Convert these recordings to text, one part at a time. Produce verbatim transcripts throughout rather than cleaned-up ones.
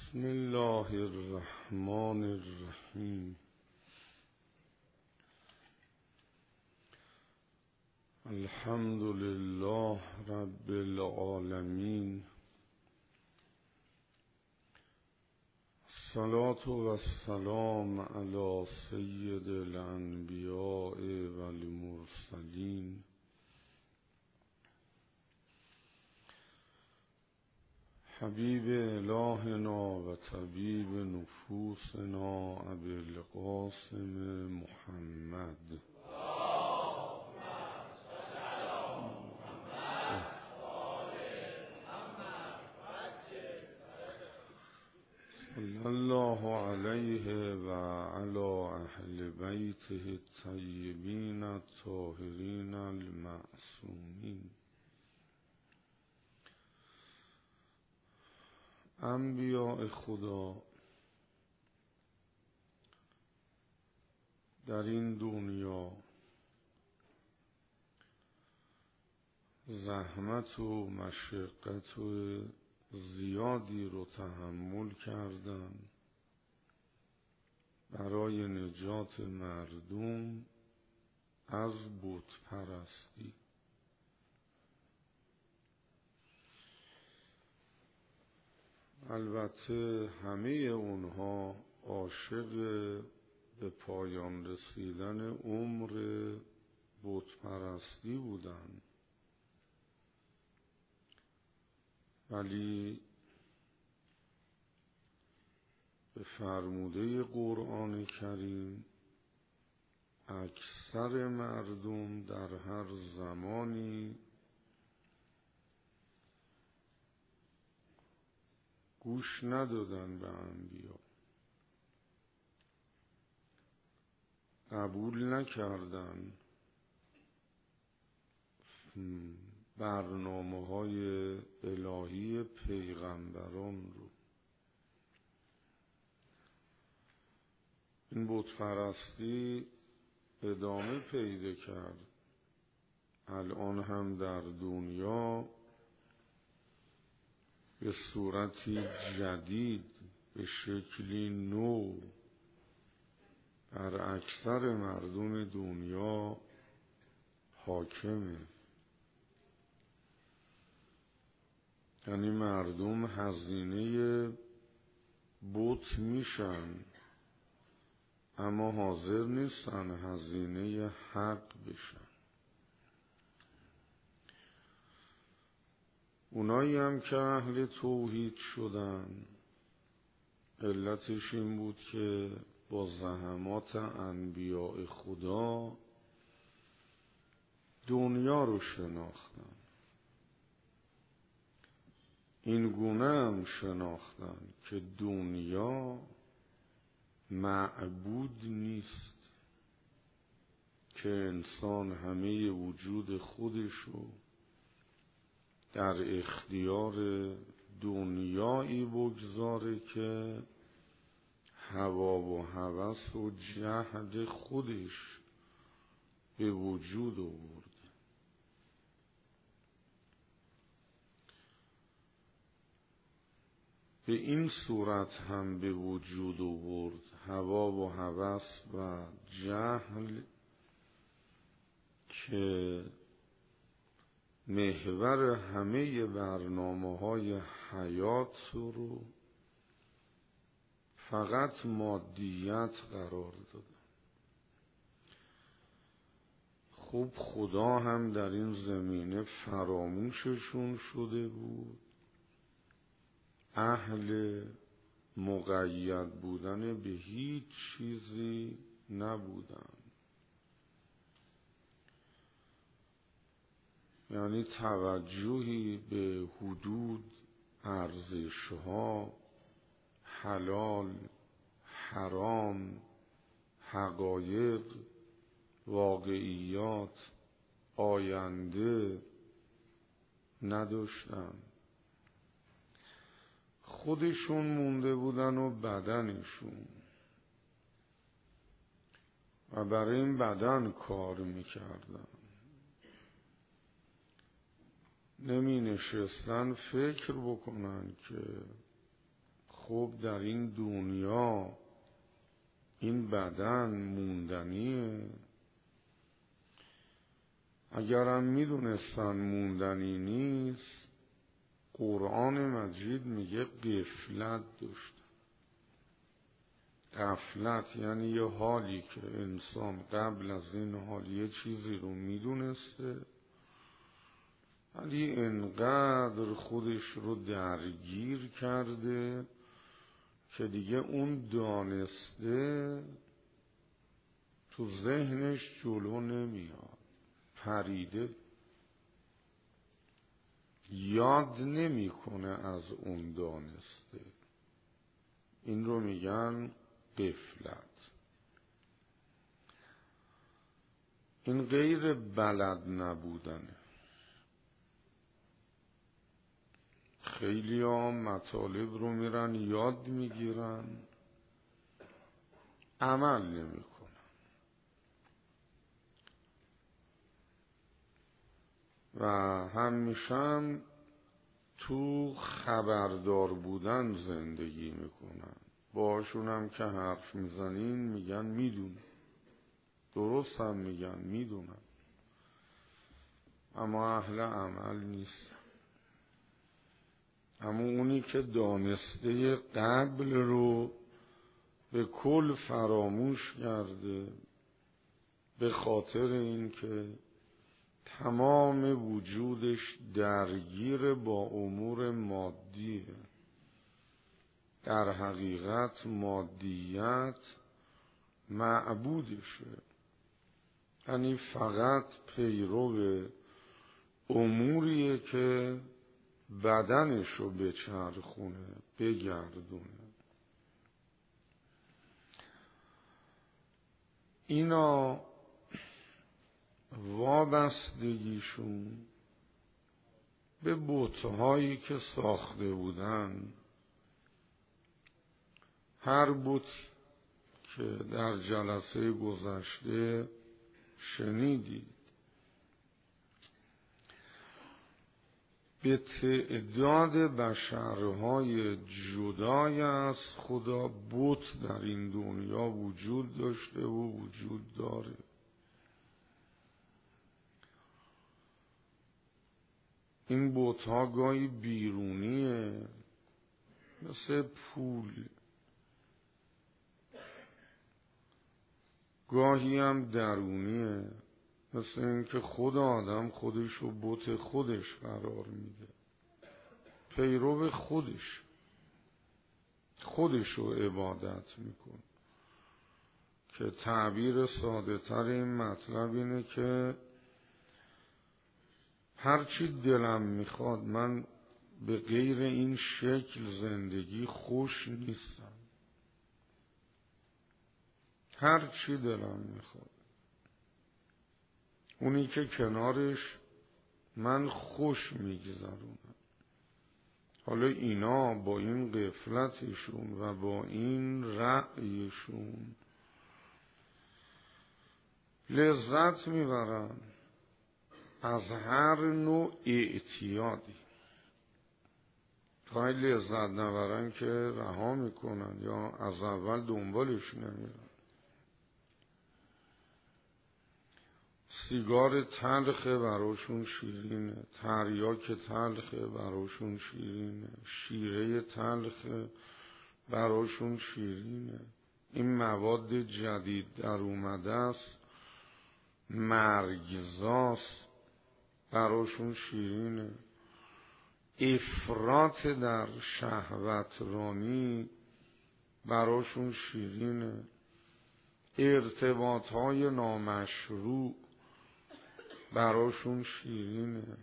بسم الله الرحمن الرحیم. الحمد لله رب العالمین. الصلاة و السلام علی سید الانبیاء و المرسلین حبیب الهنا و طبیب نفوسنا ابی القاسم محمد صلی الله علیه و علی اهل بیته الطیبین الطاهرین المعصومین. انبیاء خدا در این دنیا زحمت و مشقت و زیادی رو تحمل کردن برای نجات مردم از بت پرستی. البته همه اونها عاشق به پایان رسیدن عمر بت پرستی بودند، ولی به فرموده قرآن کریم اکثر مردم در هر زمانی گوش ندادن به انبیا، قبول نکردن برنامه های الهی پیغمبران رو. این بت پرستی ادامه پیدا کرد. الان هم در دنیا به صورتی جدید، به شکلی نو بر اکثر مردم دنیا حاکمه. یعنی مردم هزینه بت میشن اما حاضر نیستن هزینه حق بشن. اونایی هم که اهل توحید شدن علتش این بود که با زحمات انبیاء خدا دنیا رو شناختن، این گونه هم شناختن که دنیا معبود نیست، که انسان همه وجود خودشو در اختیار دنیایی بگذاره که هوا و هوس و جهد خودش به وجود آورده. به این صورت هم به وجود آورد هوا و هوس و جهل که محور همه برنامه های حیات رو فقط مادیت قرار داده. خب خدا هم در این زمینه فراموششون شده بود، اهل مقید بودن به هیچ چیزی نبودن. یعنی توجهی به حدود، ارزش‌ها، حلال، حرام، حقایق، واقعیات، آینده نداشتن. خودشون مونده بودن و بدنشون، و برای این بدن کار میکردن. نمی نشستن فکر بکنن که خب در این دنیا این بدن موندنیه. اگرم میدونستن موندنی نیست، قرآن مجید میگه غفلت داشت. غفلت یعنی یه حالی که انسان قبل از این حال یه چیزی رو میدونسته ولی انقدر خودش رو درگیر کرده که دیگه اون دانسته تو ذهنش جلو نمیاد، پریده، یاد نمیکنه از اون دانسته. این رو میگن غفلت. این غیر بلد نبودنه. خیلی ها مطالب رو میرن یاد میگیرن، عمل نمی کنن و همیشه تو خبردار بودن زندگی میکنن. باشون هم که حرف میزنین میگن میدونم، درست هم میگن میدونم، اما اهل عمل نیست. اما اونی که دانسته قبل رو به کل فراموش کرده به خاطر این که تمام وجودش درگیر با امور مادیه. در حقیقت مادیت معبودشه، یعنی فقط پیرو اموریه که بدنشو بچرخونه، بگردونه. اینا وابستگیشون به بت‌هایی که ساخته بودن. هر بت که در جلسه گذشته شنیدید به تعداد بشرهای جدای از خدا بت در این دنیا وجود داشته و وجود داره. این بت‌ها گاهی بیرونیه مثل پول، گاهی هم درونیه مثل اینکه خود آدم خودشو بت خودش قرار میده، پیرو خودش خودشو عبادت میکنه. که تعبیر ساده تر این مطلب اینه که هرچی دلم میخواد من به غیر این شکل زندگی خوش نیستم، هرچی دلم میخواد. اونی که کنارش من خوش میگذرونم. حالا اینا با این غفلتشون و با این رأیشون لذت میبرن از هر نوع اعتیادی. خواهی لذت نبرن که رها میکنن یا از اول دنبالش نمیرن. سیگار تلخه براشون شیرینه، تریاک تلخه براشون شیرینه، شیره تلخه براشون شیرینه. این مواد جدید در اومده است، مرگزاست، براشون شیرینه. افراط در شهوت رانی براشون شیرینه. ارتباط های نامشروع براشون شیرینه.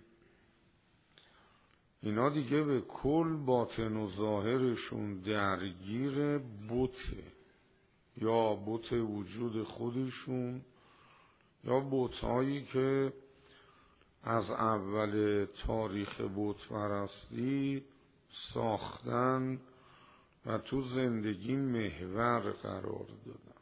اینا دیگه به کل باطن و ظاهرشون درگیر بته، یا بت وجود خودشون یا بت‌هایی که از اول تاریخ بت پرستی ساختن و تو زندگی محور قرار دادن.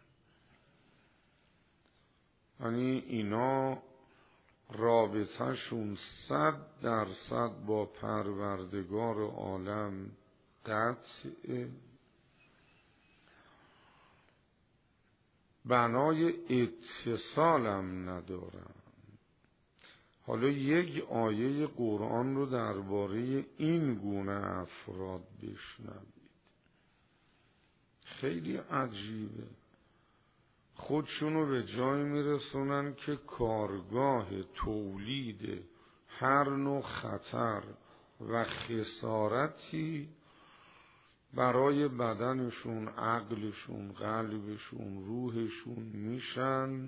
یعنی اینا رابطهشون صد درصد با پروردگار عالم قطعه، بنای اتصالم ندارن. حالا یک آیه قرآن رو درباره این گونه افراد بشنوید، خیلی عجیبه. خودشونو به جای میرسونن که کارگاه تولید هر نوع خطر و خسارتی برای بدنشون، عقلشون، قلبشون، روحشون میشن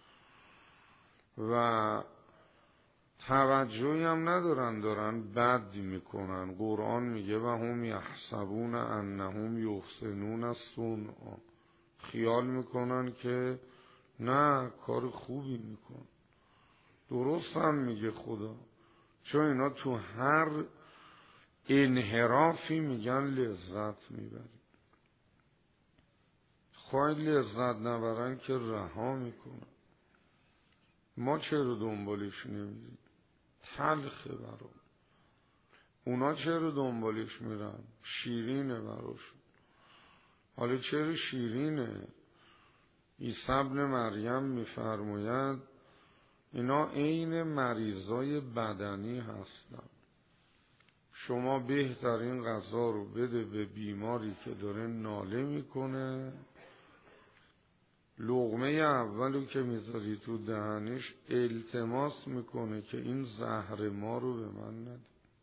و توجهی هم ندارن، دارن بد میکنن. قرآن میگه و هم یحسبون انهم یحسنون صنعا، خیال میکنن که نه کار خوبی میکن. درست هم میگه خدا، چون اینا تو هر انحرافی میگن لذت میبریم. خواهی لذت نبرن که رها میکنن. ما چرا دنبالش نمیریم؟ تلخه برام. اونا چرا دنبالش میرن؟ شیرینه براشون. حالا چرا شیرینه؟ عیسی ابن مریم میفرماید اینا عین مریضای بدنی هستن. شما بهترین غذا رو بده به بیماری که داره ناله میکنه، لقمه اولو که میذاری تو دهنش التماس میکنه که این زهر ما رو به من نده.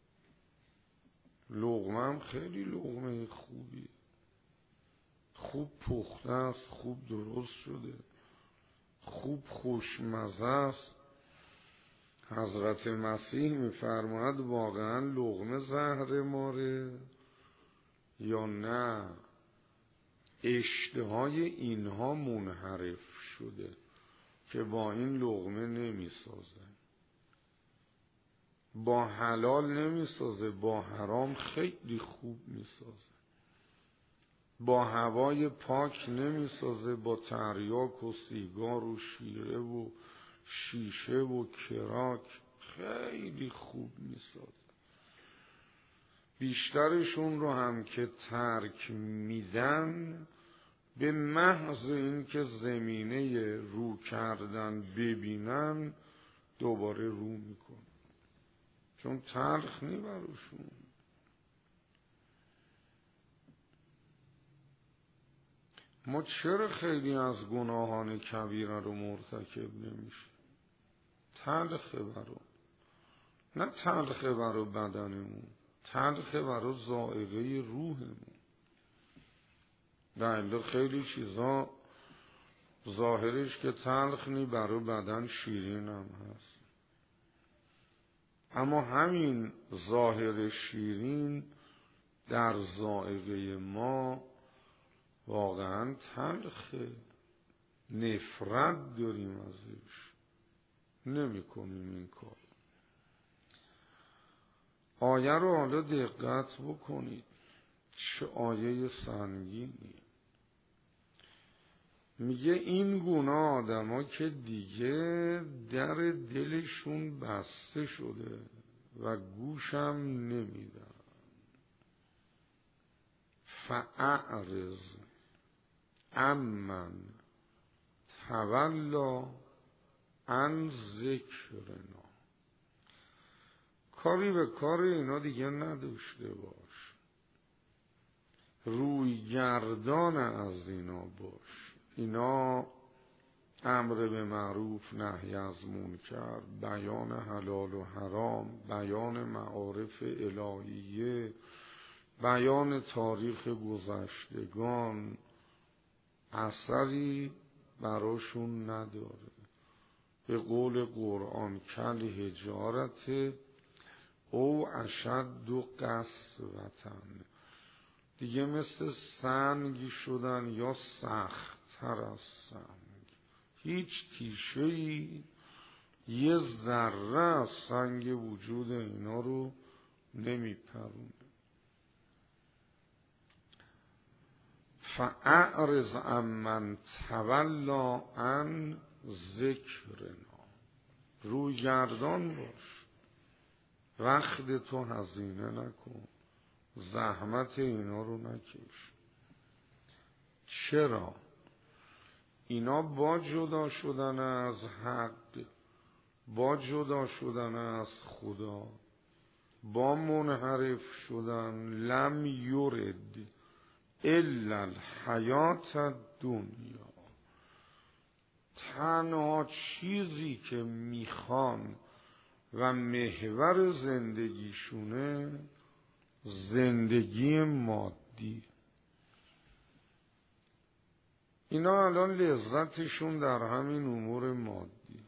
لقمه هم خیلی لقمه خوبیه، خوب پخته است، خوب درست شده، خوب خوشمزه است. حضرت مسیح میفرماید واقعا لقمه زهر ماره یا نه اشتهای اینها منحرف شده که با این لقمه نمیسازه، با حلال نمیسازه، با حرام خیلی خوب میسازه، با هوای پاک نمیسازه، با تریاک و سیگار و شیره و شیشه و کراک خیلی خوب میسازه. بیشترشون رو هم که ترک میدن به محض این که زمینه رو کردن ببینن دوباره رو میکن، چون تلخ نی براشون. ما چرا خیلی از گناهان کبیره رو مرتکب نمیشه؟ تلخه برا، نه تلخه برا بدنمون، تلخه برا ذائقه روحمون. در خیلی چیزا ظاهرش که تلخ نی برا بدن شیرین هم هست، اما همین ظاهر شیرین در ذائقه ما واقعا تلخه، نفرت داریم ازش، نمی کنیم این کار. آیه رو حالا دقت بکنید، چه آیه سنگینی. میگه این گونه آدم ها که دیگه در دلشون بسته شده و گوشم نمیدن. فاعرض عمن تولی عن ذکرنا، کاری به کار اینا دیگه نداشته باش، روی گردان از اینا باش. اینا امر به معروف، نهی از منکر، بیان حلال و حرام، بیان معارف الهیه، بیان تاریخ گذشتگان اثری براشون نداره. به قول قرآن کل حجارت او اشد و قسوتن، دیگه مثل سنگ شدن یا سخت‌تر از سنگ. هیچ تیشه‌ای یه ذره از سنگ وجود اینا رو نمیپرونه. فاعرض عمن تولی عن ذکرنا، روی گردان باش، وقت تو هزینه نکن، زحمت اینا رو نکش. چرا؟ اینا با جدا شدن از حق، با جدا شدن از خدا، با منحرف شدن، لم یرد الا الحیات الدنیا، تنها چیزی که میخوان و محور زندگیشونه زندگی مادی. اینا الان لذتشون در همین امور مادی.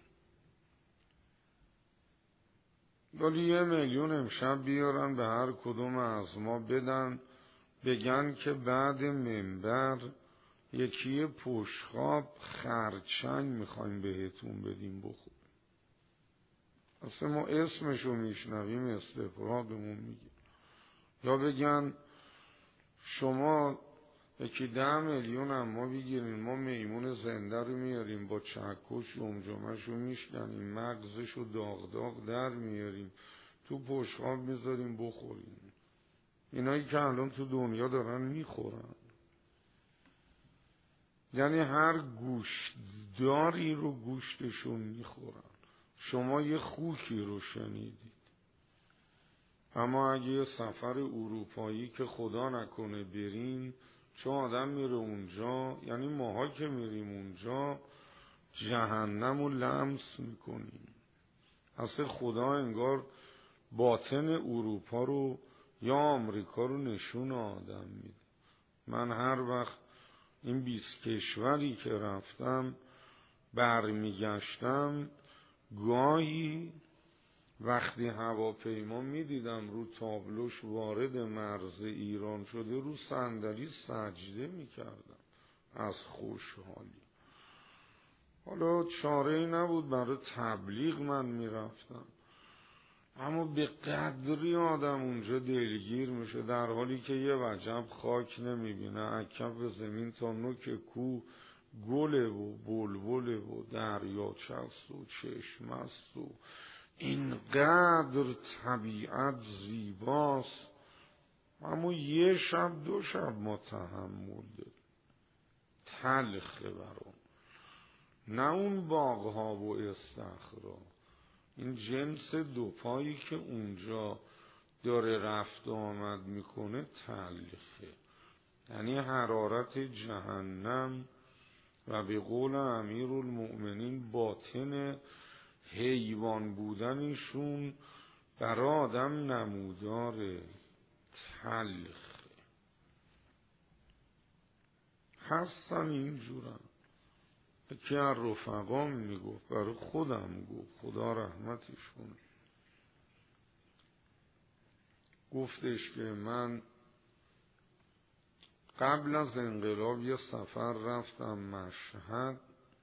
ولی یه میلیون امشب بیارن به هر کدوم از ما بدن، بگن که بعد منبر یکی پشخاب خرچنگ میخوایم بهتون بدیم بخور. اصلا ما اسمشو میشنویم استفرادمون میگه. یا بگن شما یکی ده میلیون هم ما بگیریم، ما میمون زنده رو میاریم با چکش جمجمه‌شو میشکنیم، مغزشو داغ داغ در میاریم، تو پشخاب میذاریم بخوریم. اینایی که الان تو دنیا دارن میخورن. یعنی هر گوشتداری رو گوشتشون میخورن. شما یه خوکی رو شنیدید، اما اگه یه سفر اروپایی که خدا نکنه برین، چون آدم میره اونجا، یعنی ماها که میریم اونجا جهنم رو لمس میکنیم. اصلا خدا انگار باطن اروپا رو یا آمریکا رو نشون آدم میده. من هر وقت این بیست کشوری که رفتم برمیگشتم، گاهی وقتی هواپیما میدیدم رو تابلوش وارد مرز ایران شده، رو صندلی سجده میکردم از خوشحالی. حالا چاره‌ای نبود، برای تبلیغ من میرفتم، اما به قدری آدم اونجا دلگیر میشه، در حالی که یه وجب خاک نمیبینه، اکف زمین تا نوک کوه گله و بلبله و دریاچه است و چشم است و اینقدر طبیعت زیباست، اما یه شب دو شب ما تحمل داریم. تلخه برام، نه اون باغها و استخرا، این جنس دوپایی که اونجا داره رفت و آمد میکنه تلخه. یعنی حرارت جهنم و به قول امیرالمؤمنین باطن حیوان بودنشون برای آدم نمودار تلخ. هستن اینجورن. یکی از رفقام میگفت، برای خودم گفت، خدا رحمتش کنه، گفتش که من قبل از انقلاب یه سفر رفتم مشهد،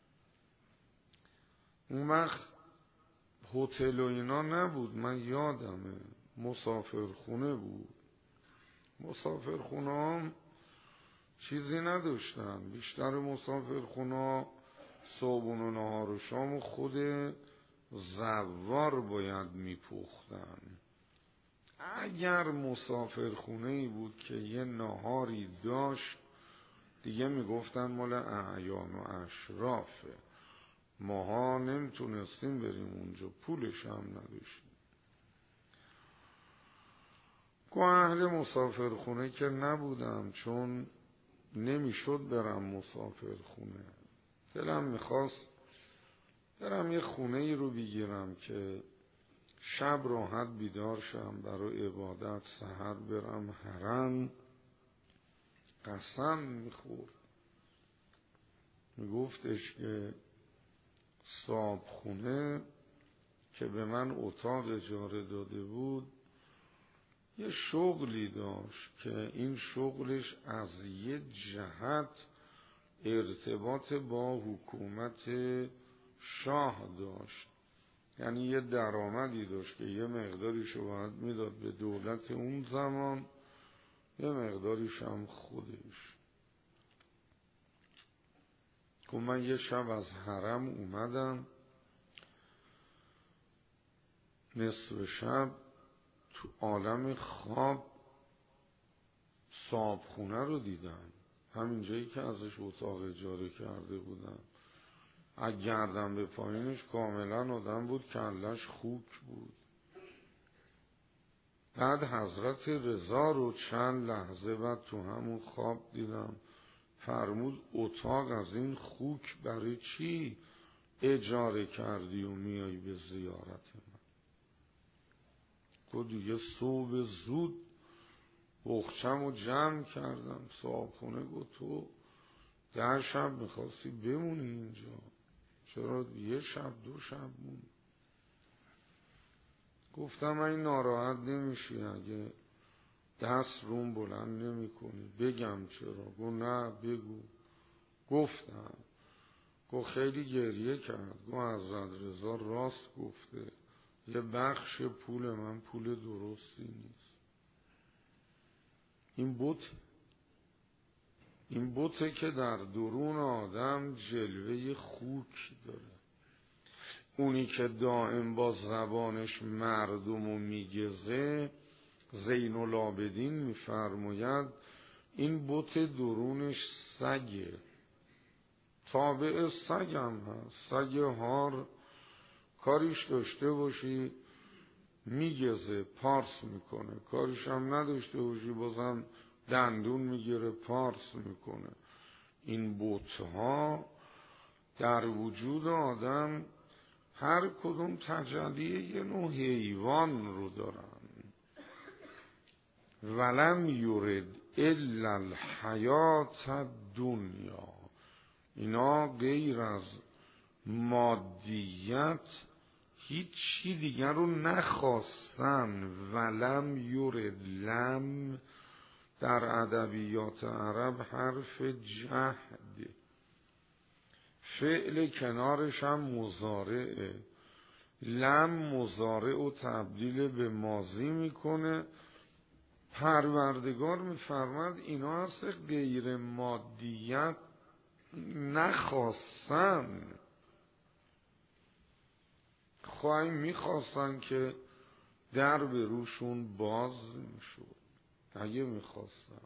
اون وقت هتل و اینا نبود، من یادمه مسافرخونه بود. مسافرخونه هم چیزی نداشتن، بیشتر مسافرخونه صبحون و نهار و شام خود زوار باید میپختن. اگر مسافرخونه‌ای بود که یه نهاری داشت، دیگه میگفتن مال اعیان و اشرافه، ماها نمیتونستیم بریم اونجا، پولش هم نداشتیم. که اهل مسافرخونه که نبودم، چون نمیشد برم مسافرخونه. دلم میخواست برم یه خونه ای رو بگیرم که شب راحت بیدار شم برای عبادت، سحر برم حرم. قسم میخورد، میگفتش که صاحب خونه که به من اتاق اجاره داده بود یه شغلی داشت که این شغلش از یه جهت ارتباط با حکومت شاه داشت، یعنی یه درآمدی داشت که یه مقداریشو باید میداد به دولت اون زمان، یه مقداریش هم خودش. که من یه شب از حرم اومدم، نصف شب تو عالم خواب صاحب خونه رو دیدم. همین جایی که ازش اتاق اجاره کرده بودم، از گردن به پایینش کاملا آدم بود، کلش خوک بود. بعد حضرت رضا رو چند لحظه بعد تو همون خواب دیدم، فرمود اتاق از این خوک برای چی اجاره کردی و میایی به زیارت من؟ گفت دیگه صبح زود بخچم رو جمع کردم، صاحبخونه گفت تو ده شب میخواستی بمونی اینجا، چرا یه شب دو شب مون؟ گفتم این ناراحت نمیشی اگه دست روم بلند نمی کنی بگم چرا؟ گفت نه بگو. گفتم. گفت خیلی گریه کرد، گفت حضرت رضا راست گفته، یه بخش پول من پول درستی نیست. این بت این بته که در درون آدم جلوه خوک داره، اونی که دائم با زبانش مردمو میگزه، زین العابدین میفرماید این بت درونش سگه، تابع سگم هست. سگ هار کاریش داشته باشی میگزه، پارس میکنه، کاریش هم نداشته باشی بازم دندون میگیره، پارس میکنه. این بتها در وجود آدم هر کدوم تجلی یه نوع حیوان رو دارن. ولم یورد الا الحیات الدنیا، اینا غیر از مادیت هیچ چی دیگر رو نخواستن. ولم یورد، لم در ادبیات عرب حرف جهد، فعل کنارش هم مضارعه، لم مضارع و تبدیل به ماضی میکنه. پروردگار میفرماد اینا هست غیر مادیت نخواستن. خواهی میخواستن که در به روشون باز میشود اگه میخواستن.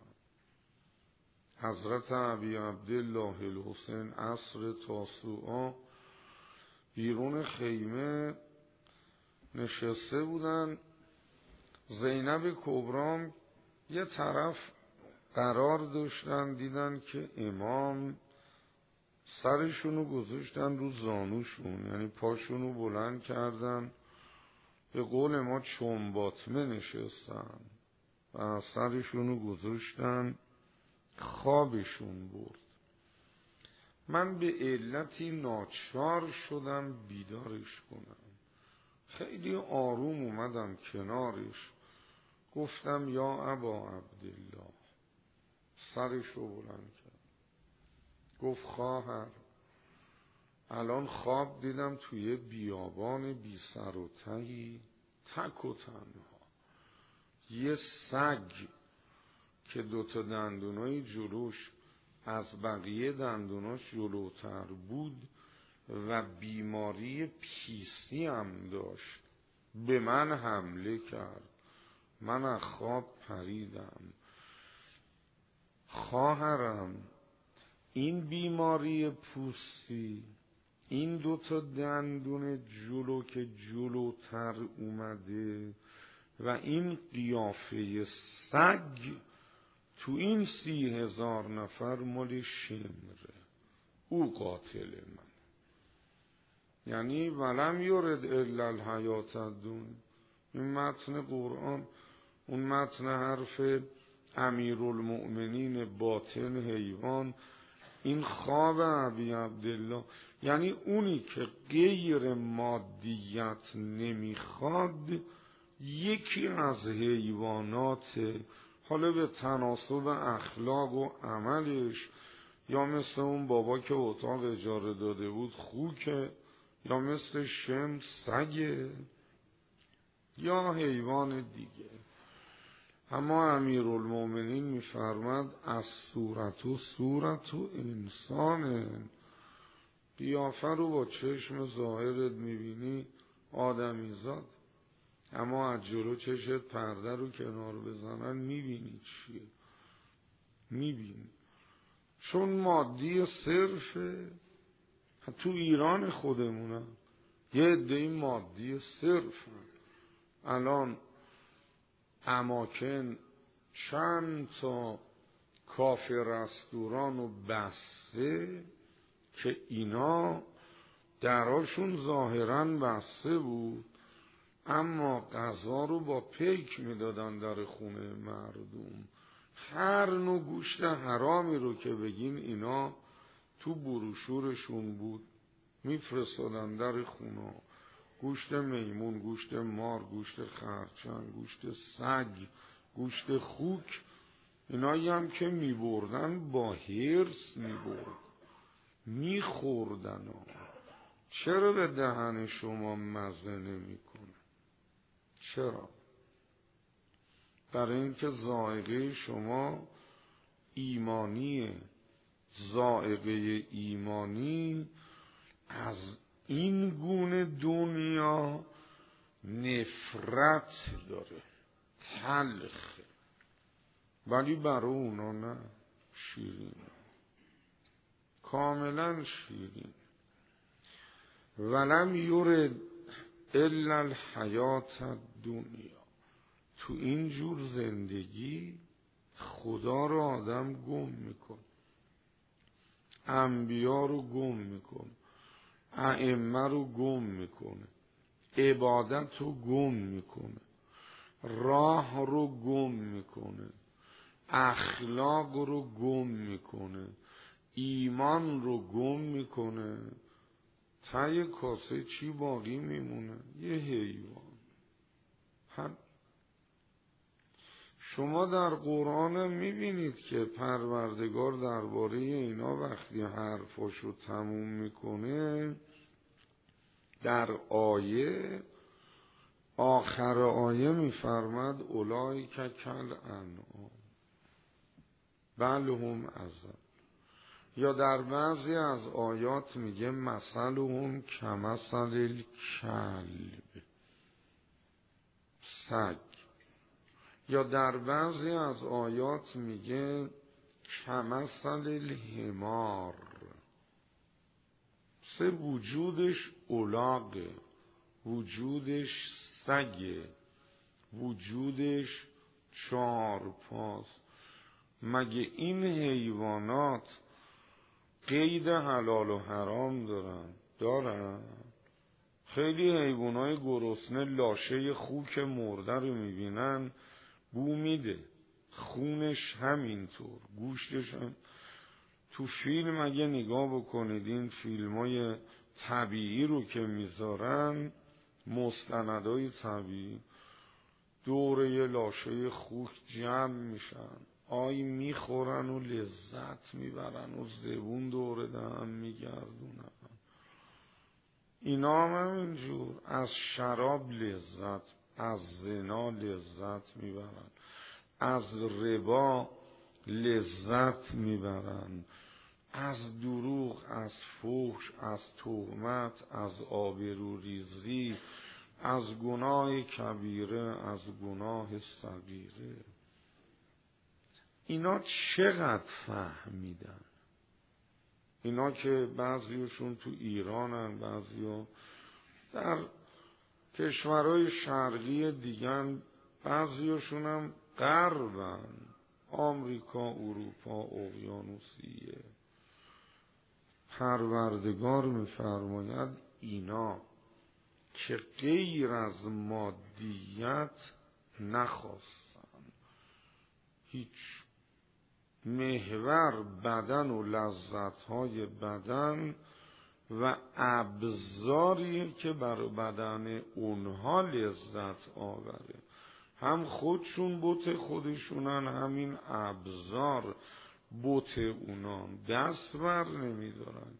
حضرت ابی عبدالله الحسین عصر تاسوعا بیرون خیمه نشسته بودن، زینب کبرام یه طرف قرار داشتن، دیدن که امام سرشونو گذاشتن رو زانوشون، یعنی پاشونو بلند کردن، به قول ما چنباتمه نشستن و سرشونو گذاشتن، خوابشون برد. من به علتی ناچار شدم بیدارش کنم، خیلی آروم اومدم کنارش، گفتم یا ابا عبدالله، سرشو بلند کرد، گفت خواهر الان خواب دیدم توی بیابان بی سر و تهی، تک و تنها، یه سگ که دوتا دندونای جلوش از بقیه دندوناش جلوتر بود و بیماری پیسی هم داشت، به من حمله کرد. من از خواب پریدم. خواهرم این بیماری پوستی، این دوتا دندون جلو که جلوتر اومده و این قیافه سگ تو این سی هزار نفر مال شمره، او قاتل من. یعنی ولم یورد الا الحیات الدنیا. این متن قرآن، اون متن حرف امیرالمؤمنین باطن حیوان، این خواب ابی عبدالله، یعنی اونی که غیر مادیت نمیخواد یکی از حیوانات، حالا به تناسب اخلاق و عملش، یا مثل اون بابا که اتاق اجاره داده بود خوکه، یا مثل شم سگه، یا حیوان دیگه. اما امیرالمؤمنین میفرماد از صورت و صورت و انسان، قیافه رو با چشم ظاهرت میبینی آدمیزاد، اما از جلو چشت پرده رو کنار بزنن میبینی چیه؟ میبینی. چون مادی صرفه. تو ایران خودمونم یه عده مادی صرفن. الان اماکن چند تا کافه رستوران و بسته که اینا دراشون ظاهراً بسته بود، اما غذا رو با پیک میدادن در خونه مردم. هر نوع گوشت حرامی رو که بگین اینا تو بروشورشون بود میفرستادن در خونه. گوشت میمون، گوشت مار، گوشت خرچنگ، گوشت سگ، گوشت خوک، اینایی هم که میبردن با حرص میبرد میخوردن. چرا به دهن شما مزه نمیکنه؟ چرا؟ برای اینکه ذائقه شما ایمانیه. ذائقه ایمانی از این گونه دنیا نفرت داره، تلخه، ولی برای اونا نه، شیرین، کاملا شیرین. ولم یرد الا الحیات الدنیا. تو این جور زندگی خدا رو آدم گم میکن، انبیا رو گم میکن، ائمه رو گم میکنه، عبادت رو گم میکنه، راه رو گم میکنه، اخلاق رو گم میکنه، ایمان رو گم میکنه. ته کاسه چی باقی میمونه؟ یه حیوان. هم شما در قرآن هم میبینید که پروردگار درباره اینا وقتی حرفاشو تموم میکنه، در آیه آخر آیه میفرماد اولئک کالانعام بل هم اضل. یا در بعضی از آیات میگه مثلهم کمثل الکلب، سگ. یا در بعضی از آیات میگه کمثل الحمار. سه وجودش الاغه، وجودش سگه، وجودش چار پاست. مگه این حیوانات قید حلال و حرام دارن؟ دارن. خیلی حیوانای گرسنه لاشه خوک مرده رو میبینن بو میده، خونش همینطور، گوشتش هم. تو فیلم اگه نگاه بکنید این فیلمای طبیعی رو که میذارن، مستندای طبیعی، دوره لاشه خوک جمع میشن، آی میخورن و لذت میبرن و زبون دوره دهن میگردونن. اینا هم همینجور از شراب لذت، از زنا لذت میبرن، از ربا لذت میبرن، از دروغ، از فحش، از تهمت، از آبروریزی، از گناه کبیره، از گناه صغیره. اینا چقدر فهمیدن؟ اینا که بعضیشون تو ایرانن، بعضیا در کشورهای شرقی دیگن، بعضیشون هم غربن، آمریکا، اروپا، اقیانوسیه. پروردگار میفرماید اینا که غیر از مادیت نخواستن، هیچ محور بدن و لذتهای بدن و ابزاری که بر بدن اونها لذت آوره، هم خودشون بت خودشونن، همین ابزار بت اونان، دست بر نمیدارن،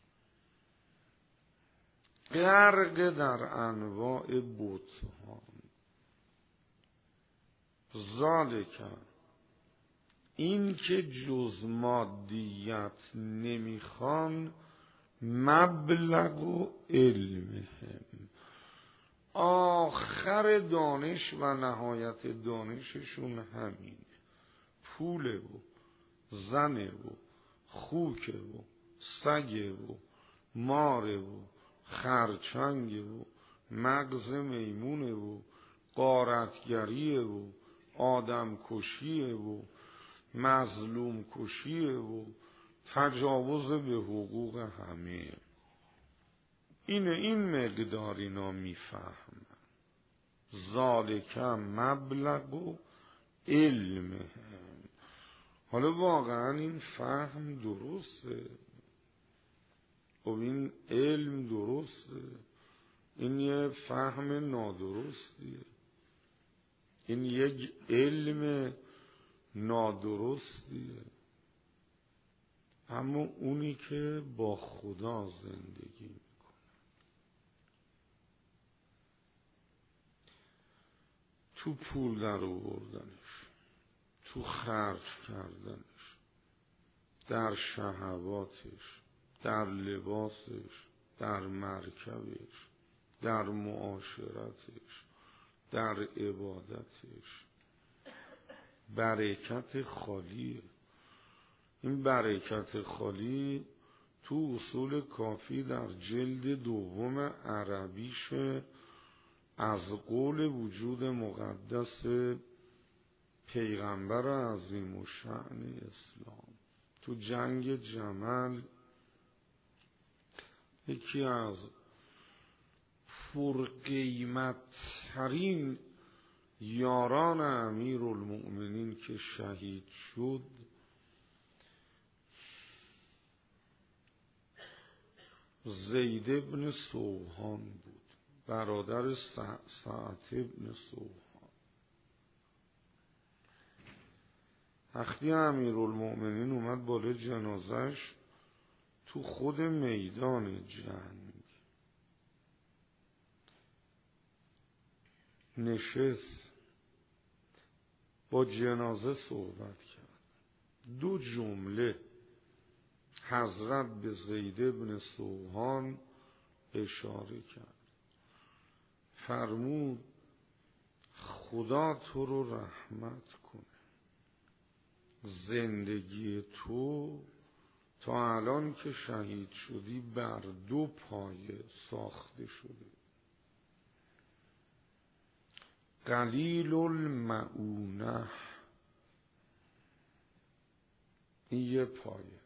غرق در انواع بت‌ها. ذالکه، این که جز مادیت نمیخوان، مبلغ و علمهم، آخر دانش و نهایت دانششون همینه، پوله و زنه و خوکه و سگه و ماره و خرچنگه و مغز میمونه و غارتگریه و آدم کشیه و مظلوم کشیه و تجاوز به حقوق همه. اینه، این مقدار اینا میفهمن. ذالک مبلغ و علم. حالا واقعا این فهم درسته؟ خب این علم درسته؟ این یه فهم نادرستیه. این یک علم نادرستیه. اما اونی که با خدا زندگی میکنه، تو پول در آوردنش، تو خرج کردنش، در شهواتش، در لباسش، در مرکبش، در معاشرتش، در عبادتش، برکت خالیه. این برکت خالی تو اصول کافی در جلد دوم عربیش از قول وجود مقدس پیغمبر عظیم و شأن اسلام تو جنگ جمل یکی از پرقیمت ترین یاران امیر المؤمنین که شهید شد زید ابن سوحان بود، برادر سعد ابن سوحان. وقتی امیر المؤمنین اومد بالا جنازش تو خود میدان جنگ نشست، با جنازه صحبت کرد. دو جمله حضرت به زید ابن سوحان اشاره کرد. فرمود خدا تو رو رحمت کنه، زندگی تو تا الان که شهید شدی بر دو پایه ساخته شده. قلیل المعونه، این یه پایه.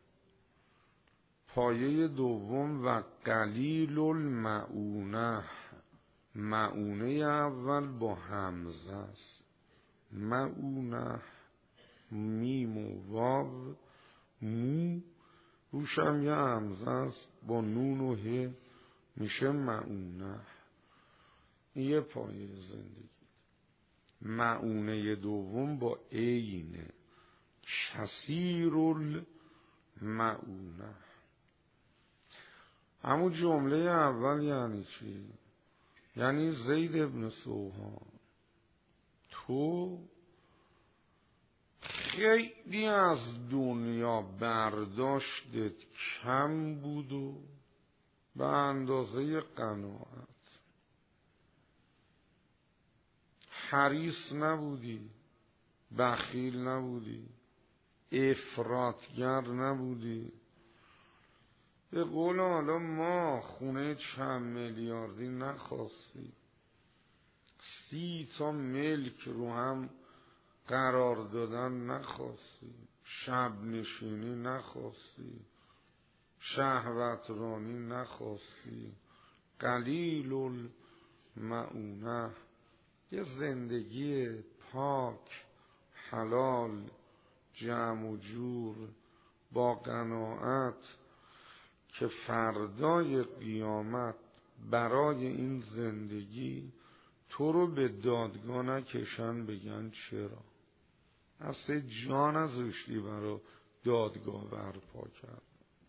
پایه دوم و قلیل المعونه. معونه اول با همزه است، معونه، میم و واو، مو روشم یه همزه است با نون و ه میشه معونه. این یه پایه زندگی. معونه دوم با عینه، کثیر المعونه. همون جمله اول یعنی چی؟ یعنی زید ابن سوحان تو خیلی از دنیا برداشتت کم بود و به اندازه قناعت حریص نبودی، بخیل نبودی، افراطگر نبودی. به قول حالا ما خونه چند میلیاردی نخواستی، سی تا ملک رو هم قرار دادن نخواستی، شب نشینی نخواستی، شهوترانی نخواستی. قلیل المعونه، یه زندگی پاک، حلال، جمع و جور، با قناعت که فردای قیامت برای این زندگی تو رو به دادگاه نکشن بگن چرا اصلا جان نذاشتی برای دادگاه برپا کرد.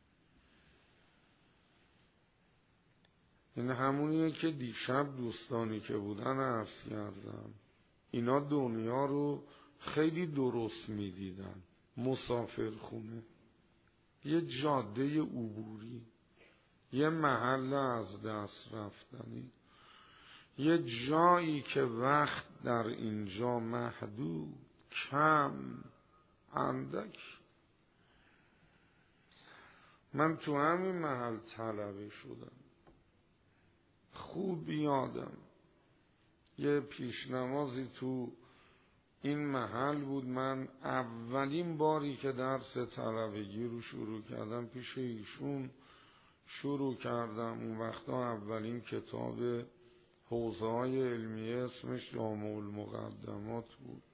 این همونیه که دیشب دوستانی که بودن عرض کردم، اینا دنیا رو خیلی درست میدیدن. مسافرخونه، یه جاده عبوری، یه محل از دست رفتنی، یه جایی که وقت در اینجا محدود، کم، اندک. من تو همین محل طلبه شدم. خوب یادم یه پیشنمازی تو این محل بود. من اولین باری که درس طلبگی رو شروع کردم پیش ایشون شروع کردم. اون وقتا اولین کتاب حوزه های علمیه اسمش جامع المقدمات بود.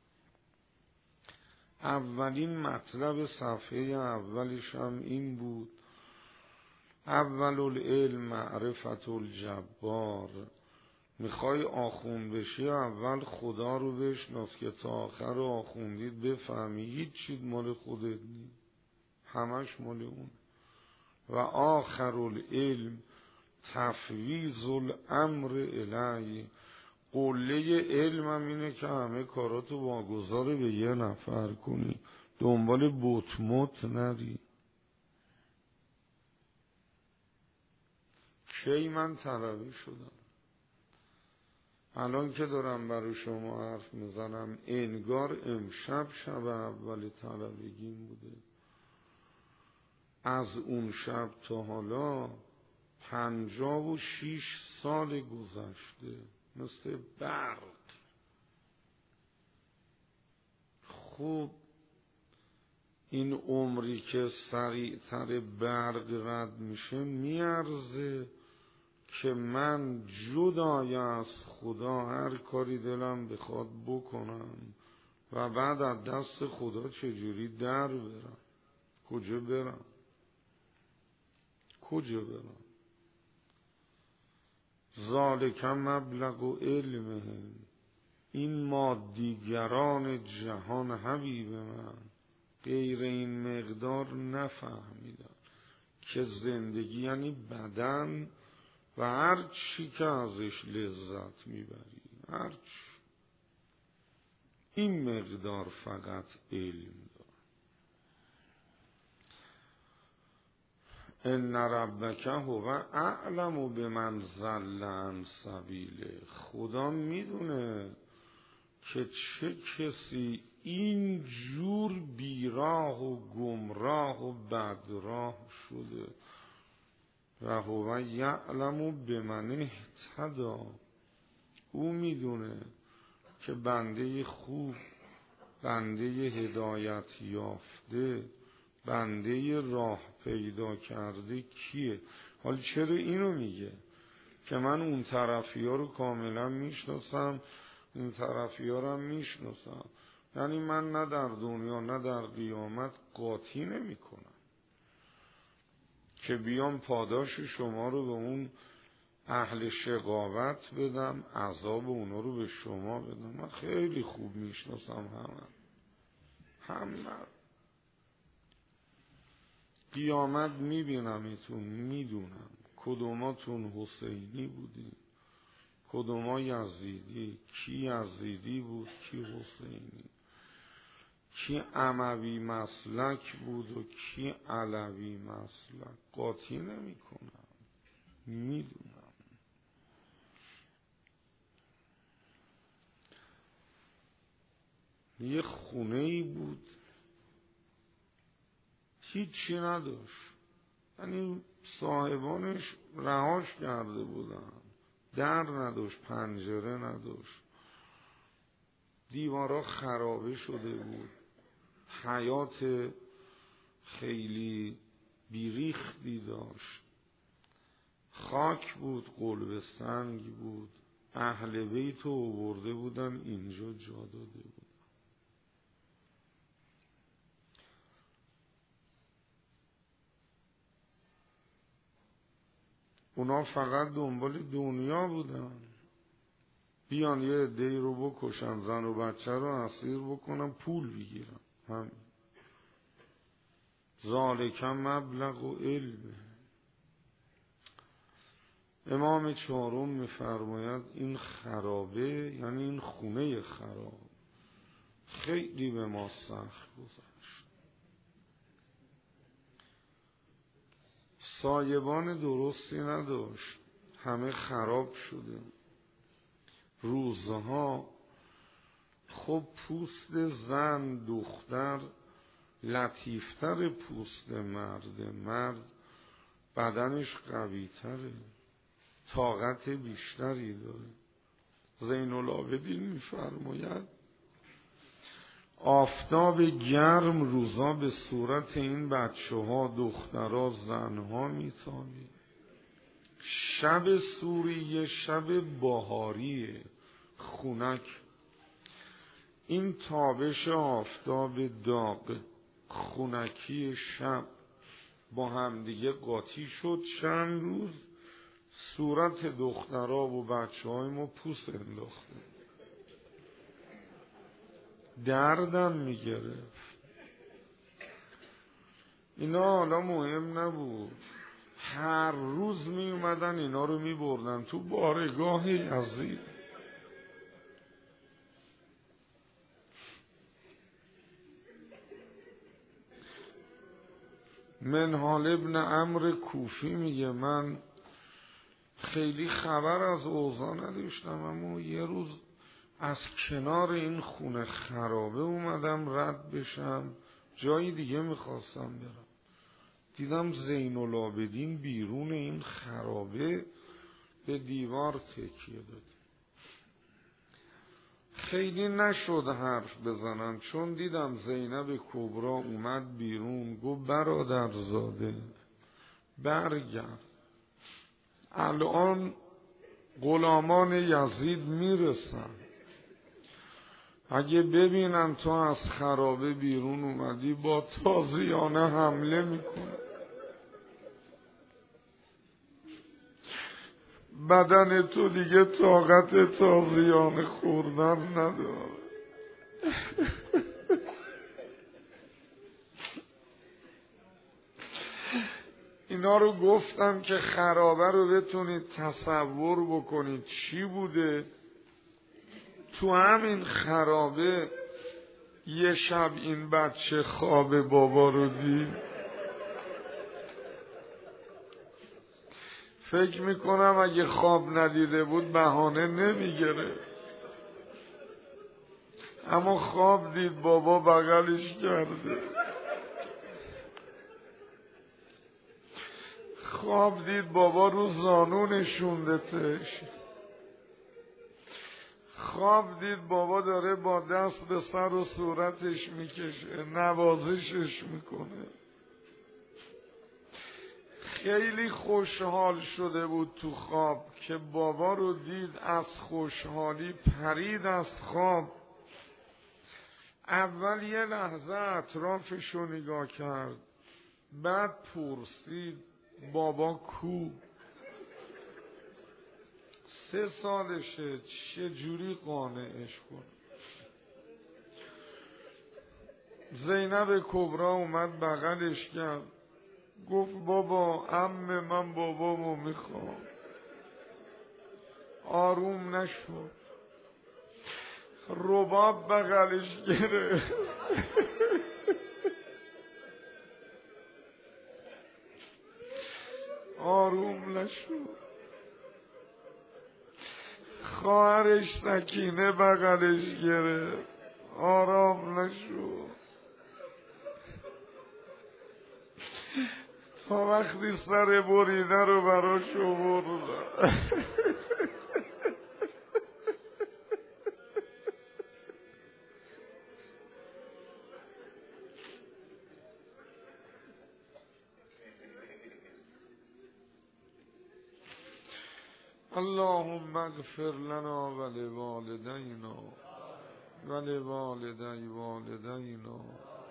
اولین مطلب صفحه اولش هم این بود: اول العلم معرفت الجبار. میخوای آخوند بشی اول خدا رو بشناس که تا آخر آخوندید بفهمی هیچ چیز مال خودت نیست، همش مال اون. و آخر العلم تفویض الامر الیه. قله علمم اینه که همه کاراتو واگذار به یه نفر کنی، دنبال بطمط نری. کی من طلبه شدم؟ الان که دارم برای شما حرف میزنم انگار امشب شب اول طلبگیم بوده. از اون شب تا حالا پنجاه و شیش سال گذشته، مثل برق. خوب این عمری که سریعتر برق رد میشه میارزه که من جدای از خدا هر کاری دلم بخواد بکنم و بعد از دست خدا چجوری در برم؟ کجا برم؟ کجا برم؟ ذالک مبلغ و علمهم. این مادیگران جهان حبیب من غیر این مقدار نفهمیدن که زندگی یعنی بدن و هر چی که ازش لذت میبری، هر چی. این مقدار فقط علم دار. ان ربک هو اعلم بمن ضل عن سبیله. خدا میدونه که چه کسی این جور بیراه و گمراه و بدراه شده. و هو یعلم بمن اهتدی. او میدونه که بنده خوب، بنده هدایت یافته، بنده راه پیدا کرده کیه. حالا چرا اینو میگه؟ که من اون طرفی ها رو کاملا میشناسم، این طرفی ها رو هم میشناسم. یعنی من نه در دنیا نه در قیامت قاطی نمی کنم که بیام پاداش شما رو به اون اهل شقاوت بدم، عذاب اونا رو به شما بدم. من خیلی خوب میشناسم همه همه قیامت میبینم ایتون، میدونم کدوماتون حسینی بودی کدوما یزیدی، کی یزیدی بود کی حسینی، کی اموی مسلک بود و کی علوی مسلک. قاطی نمی کنم، میدونم. یه خونه ای بود هیچی نداشت، یعنی صاحبانش رهاش کرده بودن، در نداشت، پنجره نداشت، دیوارا خرابه شده بود، حیات خیلی بیریختی داشت، خاک بود، قلب سنگ بود. اهل بیت رو آورده بودن اینجا جا داده بود. اونا فقط دنبال دنیا بودن، بیان یه عده‌ای رو بکشن، زن و بچه رو اسیر بکنن، پول بگیرن. همین. ذالک مبلغ و علمه. امام چهارم میفرماید این خرابه، یعنی این خونه خراب، خیلی به ما سخت گذشت. سایبان درستی نداشت، همه خراب شده. روزها خب پوست زن دختر لطیفتر پوست مرد، مرد بدنش قوی تره، طاقت بیشتری داره. زین العابدین میفرماید آفتاب گرم روزا به صورت این بچه ها، دخترها، زنها میتابید. شب سوریه شب بهاریه، خنک. این تابش آفتاب داغ، خنکی شب با همدیگه قاطی شد. چند روز صورت دخترها و بچه های ما پوست انداخته، دردم میگرفت. اینا حالا مهم نبود، هر روز می اومدن اینا رو می بردن تو بارگاه یزید. منهال ابن عمرو کوفی میگه من خیلی خبر از اوضاع نداشتم، اما یه روز از کنار این خونه خرابه اومدم رد بشم، جایی دیگه میخواستم برم، دیدم زین العابدین بیرون این خرابه به دیوار تکیه داد. خیلی نشد حرف بزنم، چون دیدم زینب کبرا اومد بیرون، گفت برادرزاده برگرد، الان غلامان یزید میرسن، اگه ببینن تو از خرابه بیرون اومدی با تازیانه حمله میکنه، بدن تو دیگه طاقت تازیانه خوردن نداره. اینا رو گفتم که خرابه رو بتونید تصور بکنید چی بوده. تو همین خرابه یه شب این بچه خواب بابا رو دید. فکر میکنم اگه خواب ندیده بود بهانه نمیگیره، اما خواب دید بابا بغلش کرده، خواب دید بابا رو زانو نشونده تش، خواب دید بابا داره با دست به سر و صورتش میکشه، نوازشش میکنه. خیلی خوشحال شده بود تو خواب که بابا رو دید، از خوشحالی پرید از خواب. اول یه لحظه اطرافش رو نگاه کرد، بعد پرسید بابا کو؟ سه سالشه، چجوری قانعش کنه؟ زینب کبرا اومد بغلش کرد، گفت بابا عمه من بابامو میخوام. آروم نشد، رباب بغلش گرفت. آروم نشد. خواهرش سکینه بغلش گرفت. آرام نشد تا وقتی سر بریده رو براش آوردن. اللهم اغفر لنا ولوالدینا ولوالدی والدینا.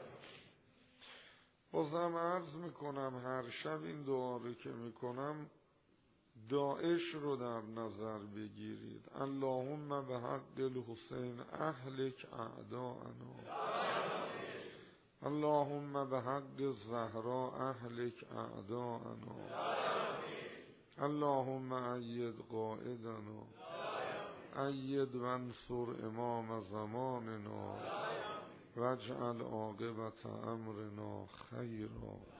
بازم عرض میکنم هر شب این دعا رو که میکنم داعش رو در نظر بگیرید. اللهم به حق الحسین اهلک اعداءنا، اللهم به حق الزهرا اهلک اعداءنا، اللهم اید قائدنا، اید وانصر امام زماننا، واجعل عاقبت امرنا خیرا.